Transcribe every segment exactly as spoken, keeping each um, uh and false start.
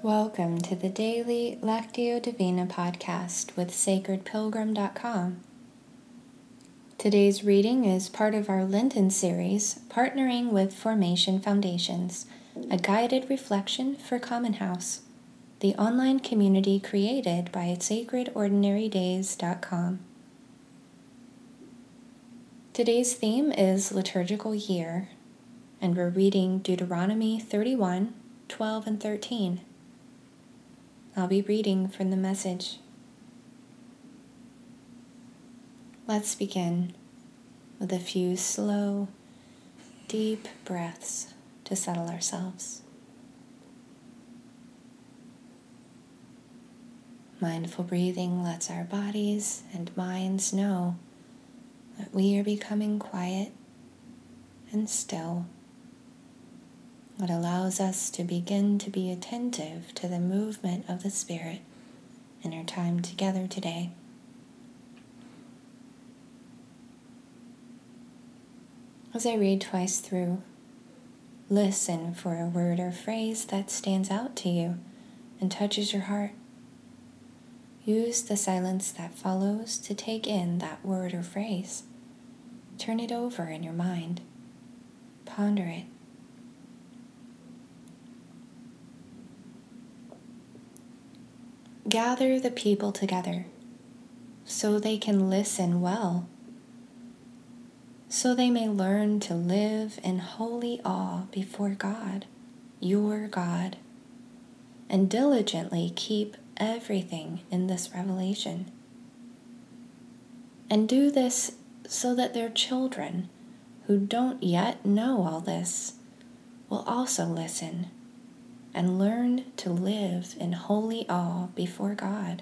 Welcome to the daily Lectio Divina podcast with sacred pilgrim dot com. Today's reading is part of our Lenten series, partnering with Formation Foundations, a guided reflection for Common House, the online community created by sacred ordinary days dot com. Today's theme is Liturgical Year, and we're reading Deuteronomy thirty-one, twelve, and thirteen. I'll be reading from the Message. Let's begin with a few slow, deep breaths to settle ourselves. Mindful breathing lets our bodies and minds know that we are becoming quiet and still. It allows us to begin to be attentive to the movement of the Spirit in our time together today. As I read twice through, listen for a word or phrase that stands out to you and touches your heart. Use the silence that follows to take in that word or phrase. Turn it over in your mind. Ponder it. Gather the people together so they can listen well, so they may learn to live in holy awe before God, your God, and diligently keep everything in this revelation. And do this so that their children, who don't yet know all this, will also listen and learn to live in holy awe before God.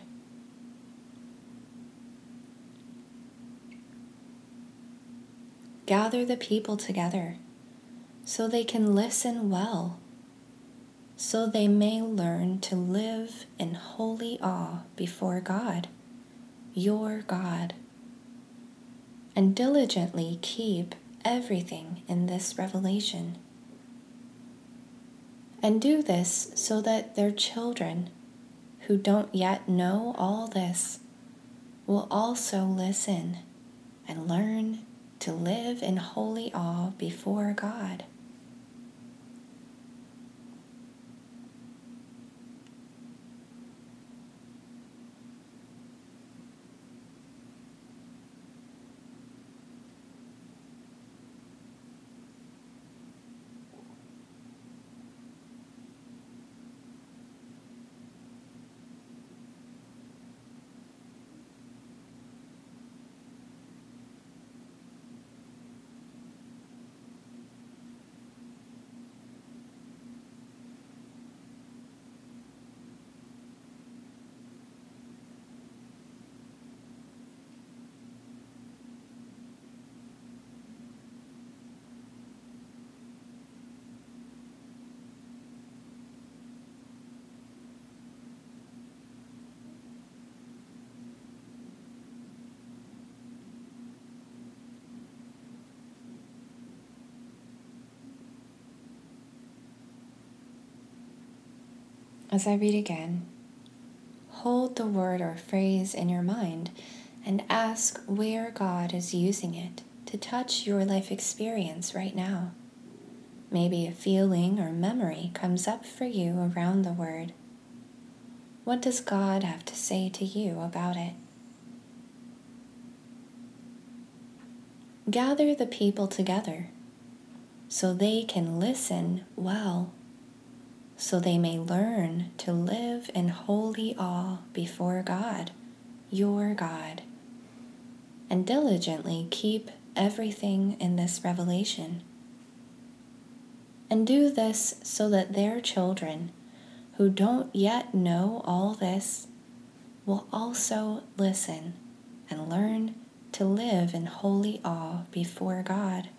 Gather the people together so they can listen well, so they may learn to live in holy awe before God, your God, and diligently keep everything in this revelation. And do this so that their children, who don't yet know all this, will also listen and learn to live in holy awe before God. As I read again, hold the word or phrase in your mind and ask where God is using it to touch your life experience right now. Maybe a feeling or memory comes up for you around the word. What does God have to say to you about it? Gather the people together so they can listen well, so they may learn to live in holy awe before God, your God, and diligently keep everything in this revelation. And do this so that their children, who don't yet know all this, will also listen and learn to live in holy awe before God.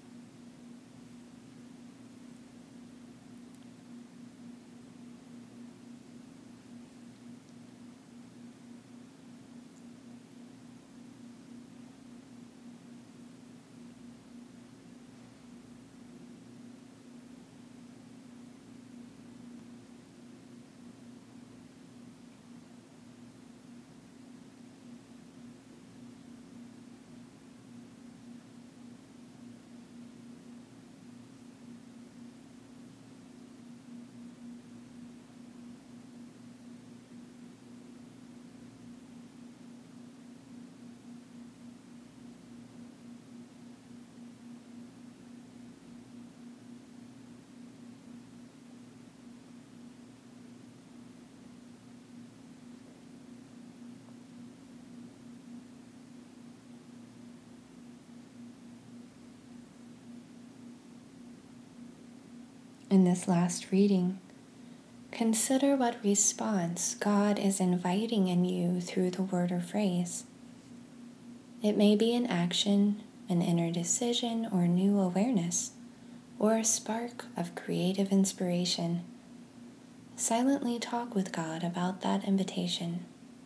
In this last reading, consider what response God is inviting in you through the word or phrase. It may be an action, an inner decision, or new awareness, or a spark of creative inspiration. Silently talk with God about that invitation.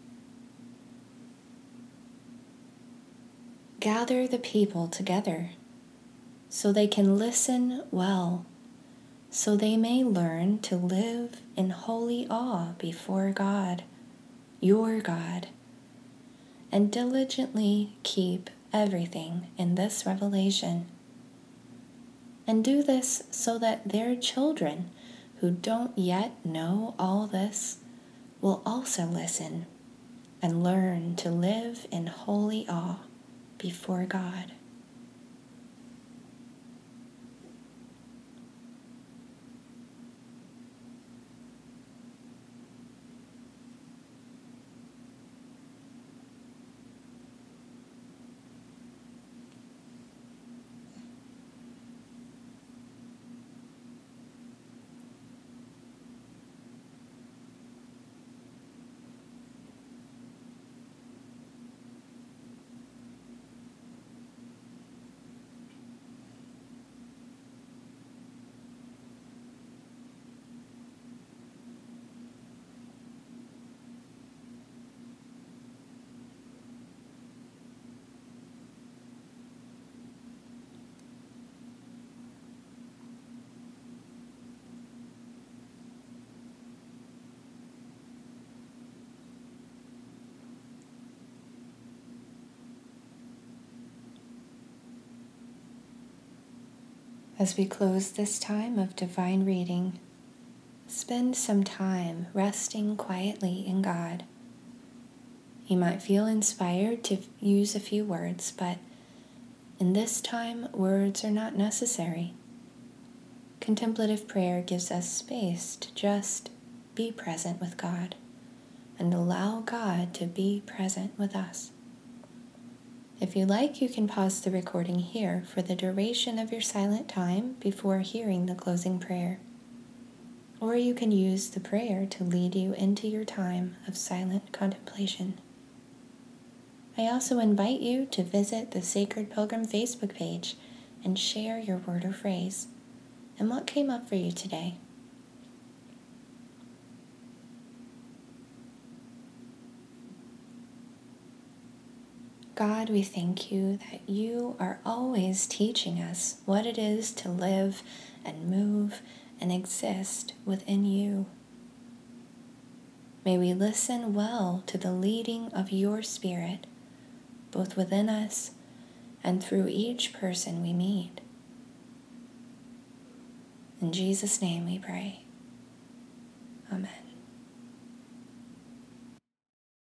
Gather the people together so they can listen well, so they may learn to live in holy awe before God, your God, and diligently keep everything in this revelation. And do this so that their children who don't yet know all this will also listen and learn to live in holy awe before God. As we close this time of divine reading, spend some time resting quietly in God. You might feel inspired to use a few words, but in this time, words are not necessary. Contemplative prayer gives us space to just be present with God and allow God to be present with us. If you like, you can pause the recording here for the duration of your silent time before hearing the closing prayer. Or you can use the prayer to lead you into your time of silent contemplation. I also invite you to visit the Sacred Pilgrim Facebook page and share your word or phrase and what came up for you today. God, we thank you that you are always teaching us what it is to live and move and exist within you. May we listen well to the leading of your Spirit, both within us and through each person we meet. In Jesus' name we pray. Amen.